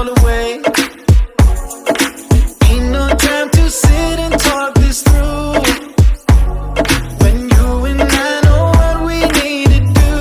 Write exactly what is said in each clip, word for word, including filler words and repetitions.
all the way. Ain't no time to sit and talk this through. When you and I know what we need to do.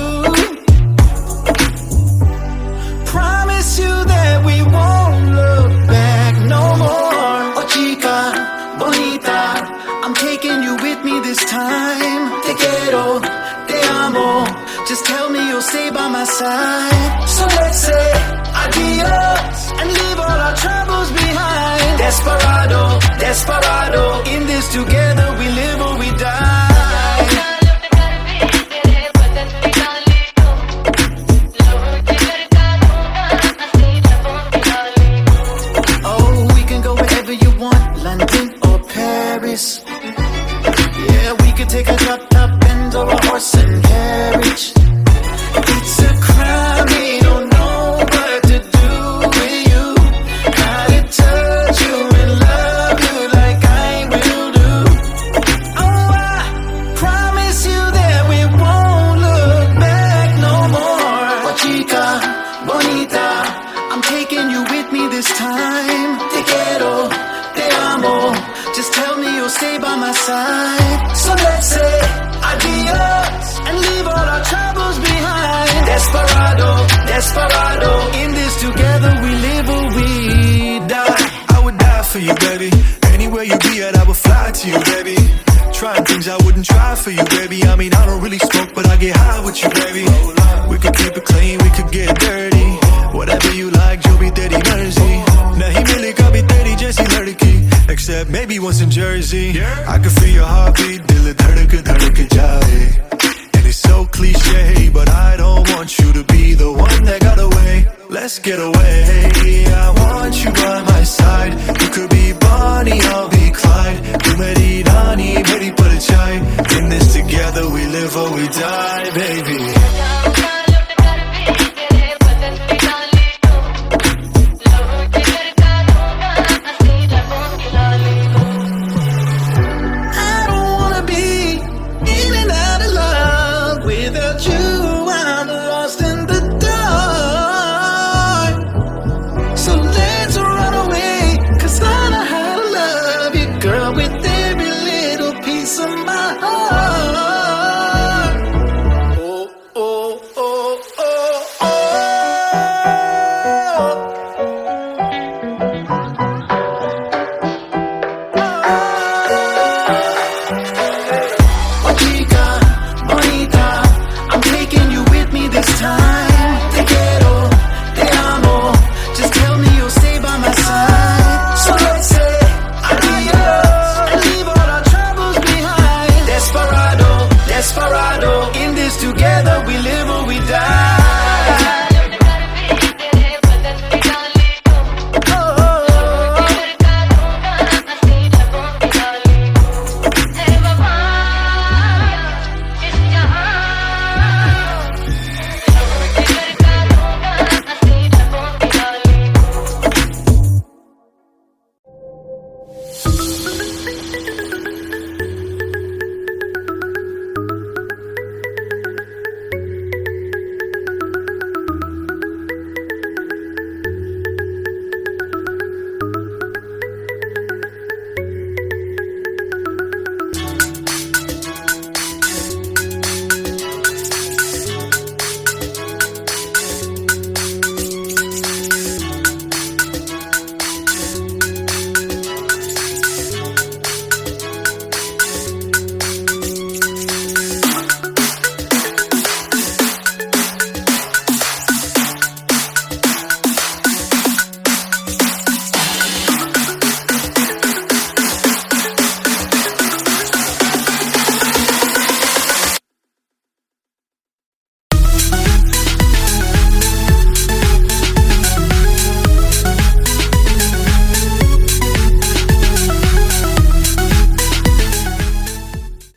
Promise you that we won't look back no more. Oh chica, bonita, I'm taking you with me this time. Te quiero, te amo. Just tell me you'll stay by my side. So let's say adios and leave all our troubles behind. Desperado, desperado. In this together we live or we die. Oh, we can go wherever you want, London or Paris. Yeah, we could take a drop top Benz or a horse and carriage. It's a crime we don't know what to do with you. How to touch you and love you like I will do. Oh, I promise you that we won't look back no more. Oh chica, bonita, I'm taking you with me this time. Te quiero, te amo. Just tell me you'll stay by my side. So let's say adios and leave all our troubles behind. Desperado, desperado. In this together we live or we die. I would die for you, baby. Anywhere you be at, I would fly to you, baby. Trying things I wouldn't try for you, baby. I mean, I don't really smoke, but I get high with you, baby. We could keep it clean, we could get dirty. Whatever you like, you'll be dirty, Jersey. Nahi mili kabhi teri jaisi ladki. Except maybe once in Jersey. I can feel your heartbeat, dil dhadak dhadak jaye. And it's so cliche, but I don't want you to be the one that got away. Let's get away. I want you by my side. You could be Bonnie, I'll be Clyde. You meri rani, meri parchai. In this together we live or we die, baby.